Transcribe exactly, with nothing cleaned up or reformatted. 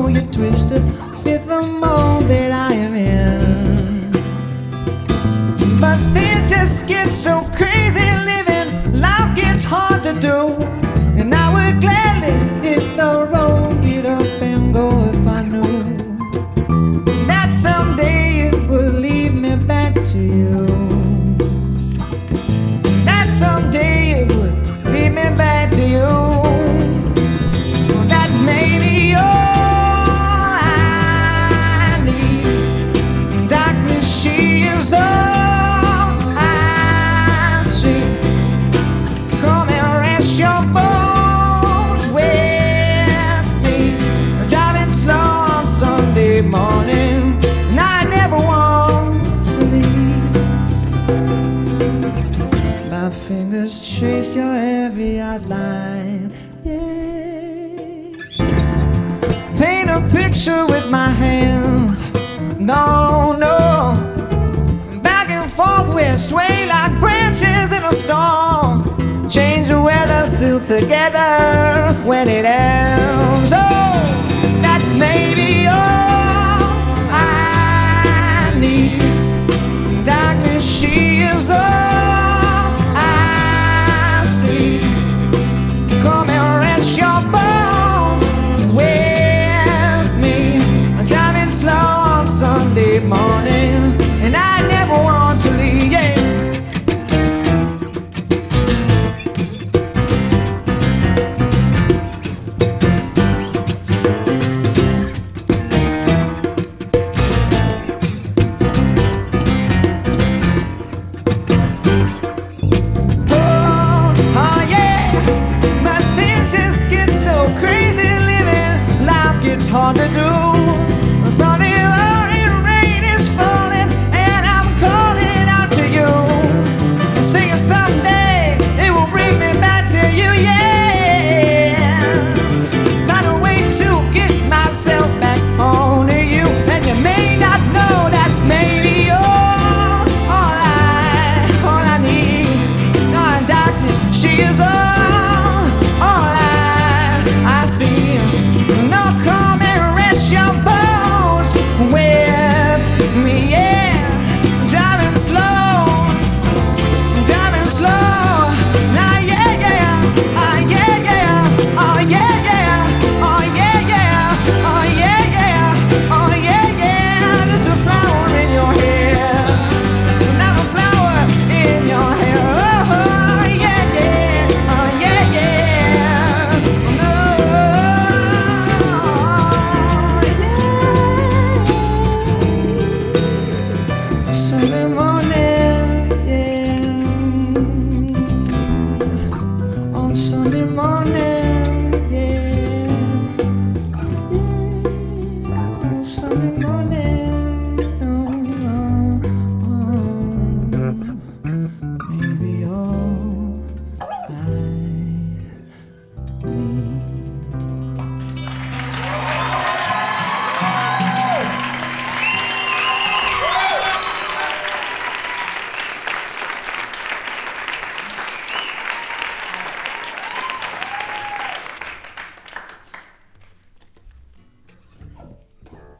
know you twisted, fit the mold that I am in. But things just get so crazy living, life gets hard to do. And I would gladly hit the road, get up and go if I knew that someday it would lead me back to you. That someday it would lead me back to you. That may be all I need. Darkness, she is all I see. Come and rest your bones with me. Driving slow on Sunday morning, and I never want to leave. My fingers trace your heavy outline, yeah. Paint a picture with my hands, no, no. Back and forth we sway like branches in a storm. Change the weather, still together when it ends. Oh, that may be all I need. Darkness, she is all I see. Come and rest your bones with me. I'm driving slow on Sunday morning, and I never want to leave, yeah. It's hard to do. Sunday morning rain is falling, and I'm calling out to you, singing someday it will bring me back to you, yeah. Find a way to get myself back home to you, and you may not know that maybe all, all I, all I need. No, darkness, she is all, all I, I see. No, come and rest your bones with me, yeah. Driving slow, driving slow. Now, yeah, yeah, oh, yeah, yeah, oh, yeah, yeah, oh, yeah, yeah, oh, yeah, yeah, oh, yeah, yeah. There's a flower in your hair, not a flower in your hair. Oh, yeah, yeah, oh, yeah, yeah. No. Sunday morning, yeah. On Sunday morning, yeah. Yeah. On Sunday morning.